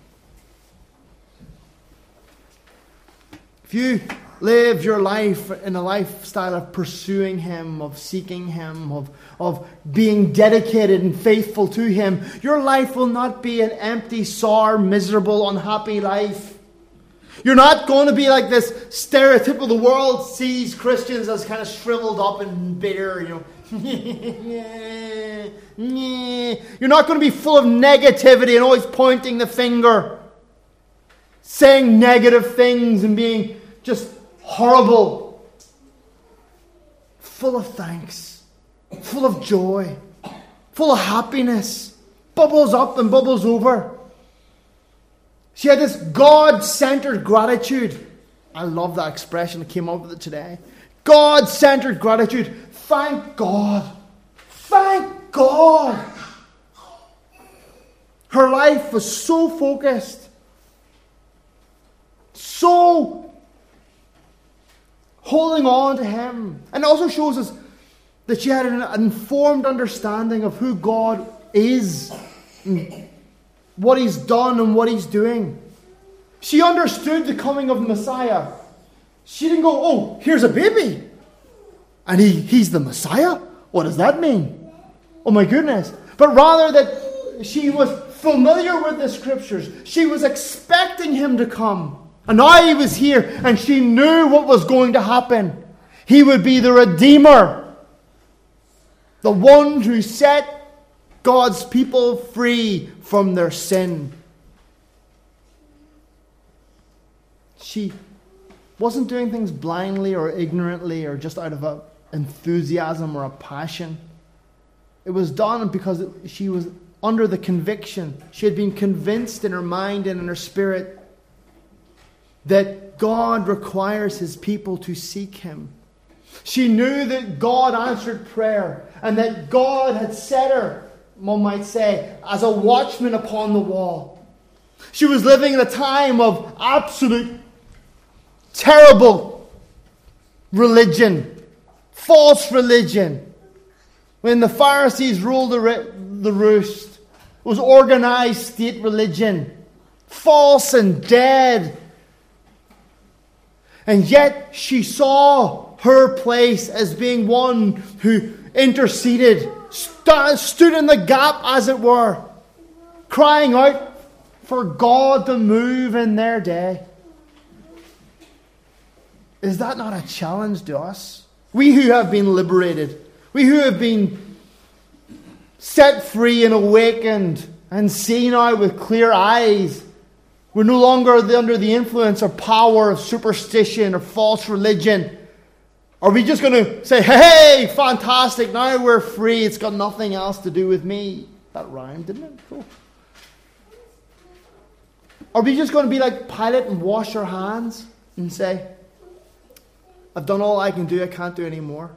If you live your life in a lifestyle of pursuing Him, of seeking Him, of, of being dedicated and faithful to Him, your life will not be an empty, sour, miserable, unhappy life. You're not going to be like this stereotypical, the world sees Christians as kind of shriveled up and bitter, you know. You're not going to be full of negativity and always pointing the finger, saying negative things and being just horrible. Full of thanks, full of joy, full of happiness, bubbles up and bubbles over. She had this God-centered gratitude. I love that expression. I came up with it today. God-centered gratitude. Thank God. Thank God. Her life was so focused, so holding on to Him. And it also shows us that she had an informed understanding of who God is, what He's done and what He's doing. She understood the coming of the Messiah. She didn't go, oh, here's a baby, and he, he's the Messiah? What does that mean? Oh my goodness. But rather that she was familiar with the Scriptures. She was expecting Him to come. And now He was here, and she knew what was going to happen. He would be the Redeemer, the one who set God's people free from their sin. She wasn't doing things blindly or ignorantly or just out of a enthusiasm or a passion. It was done because she was under the conviction. She had been convinced in her mind and in her spirit that God requires His people to seek Him. She knew that God answered prayer and that God had set her, one might say, as a watchman upon the wall. She was living in a time of absolute, terrible religion, false religion. When the Pharisees ruled the, the roost, it was organized state religion. false and dead. And yet she saw her place as being one who interceded, st- stood in the gap, as it were, crying out for God to move in their day. Is that not a challenge to us? We who have been liberated, we who have been set free and awakened and see now with clear eyes. We're no longer under the influence or power of superstition or false religion. Are we just going to say, hey, fantastic, now we're free, it's got nothing else to do with me? That rhymed, didn't it? Cool. Are we just going to be like Pilate and wash our hands and say, I've done all I can do, I can't do any more?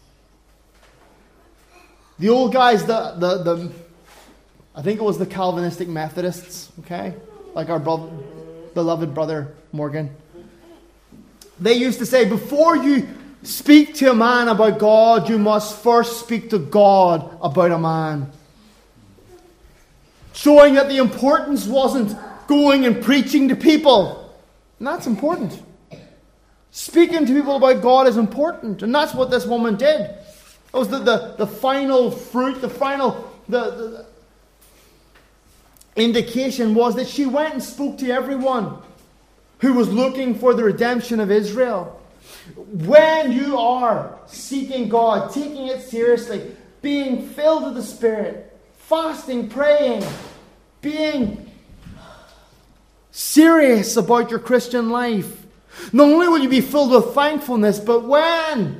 The old guys, the, the, the I think it was the Calvinistic Methodists, okay? Like our brother, beloved brother Morgan. They used to say, before you speak to a man about God, you must first speak to God about a man. Showing that the importance wasn't going and preaching to people. And that's important. Speaking to people about God is important. And that's what this woman did. It was the, the, the final fruit, the final the, the indication was that she went and spoke to everyone who was looking for the redemption of Israel. When you are seeking God, taking it seriously, being filled with the Spirit, fasting, praying, being serious about your Christian life, not only will you be filled with thankfulness, but when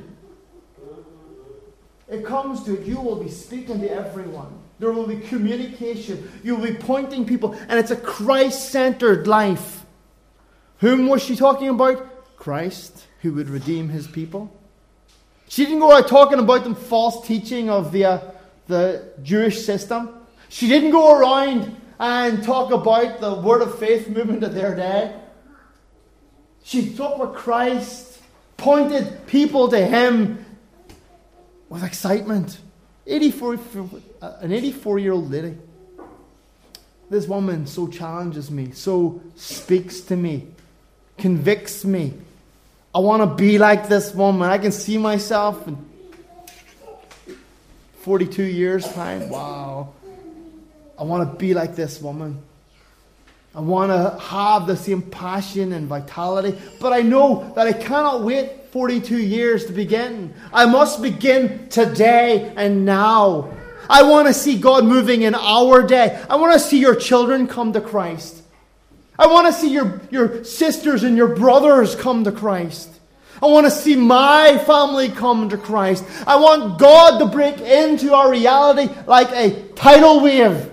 it comes to it, you will be speaking to everyone. There will be communication. You will be pointing people. And it's a Christ-centered life. Whom was she talking about? Christ, who would redeem his people. She didn't go out talking about the false teaching of the, uh, the Jewish system. She didn't go around and talk about the Word of Faith movement of their day. She talked about Christ, pointed people to him with excitement. eighty-four, an eighty-four-year-old lady. This woman so challenges me, so speaks to me, convicts me. I want to be like this woman. I can see myself in forty-two years' time. Wow. I want to be like this woman. I want to have the same passion and vitality. But I know that I cannot wait forty-two years to begin. I must begin today and now. I want to see God moving in our day. I want to see your children come to Christ. I want to see your, your sisters and your brothers come to Christ. I want to see my family come to Christ. I want God to break into our reality like a tidal wave.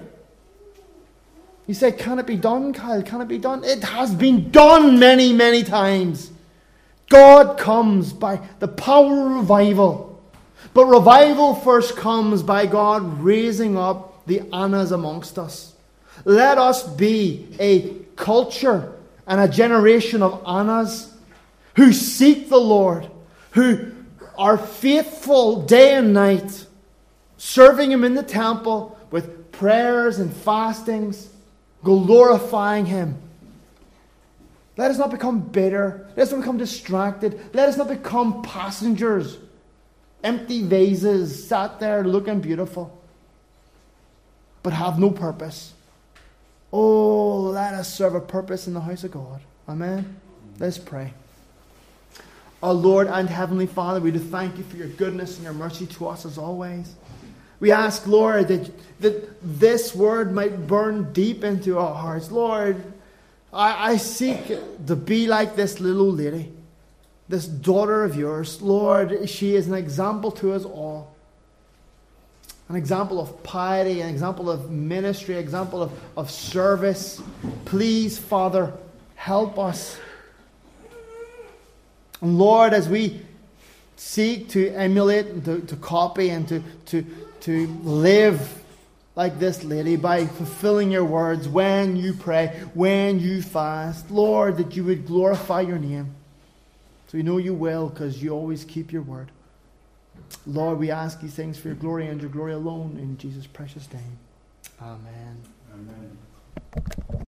You say, can it be done, Kyle? Can it be done? It has been done many, many times. God comes by the power of revival. But revival first comes by God raising up the Annas amongst us. Let us be a culture and a generation of Annas who seek the Lord, who are faithful day and night, serving Him in the temple with prayers and fastings, glorifying Him. Let us not become bitter. Let us not become distracted. Let us not become passengers. Empty vases sat there looking beautiful, but have no purpose. Oh, let us serve a purpose in the house of God. Amen. Let's pray. Our Lord and Heavenly Father, we do thank you for your goodness and your mercy to us as always. We ask, Lord, that, that this word might burn deep into our hearts. Lord, I, I seek to be like this little lady, this daughter of yours. Lord, she is an example to us all. An example of piety, an example of ministry, an example of, of service. Please, Father, help us. And Lord, as we seek to emulate and to, to copy and to, to, to live like this lady by fulfilling your words when you pray, when you fast, Lord, that you would glorify your name. So we know you will because you always keep your word. Lord, we ask these things for your glory and your glory alone in Jesus' precious name. Amen. Amen.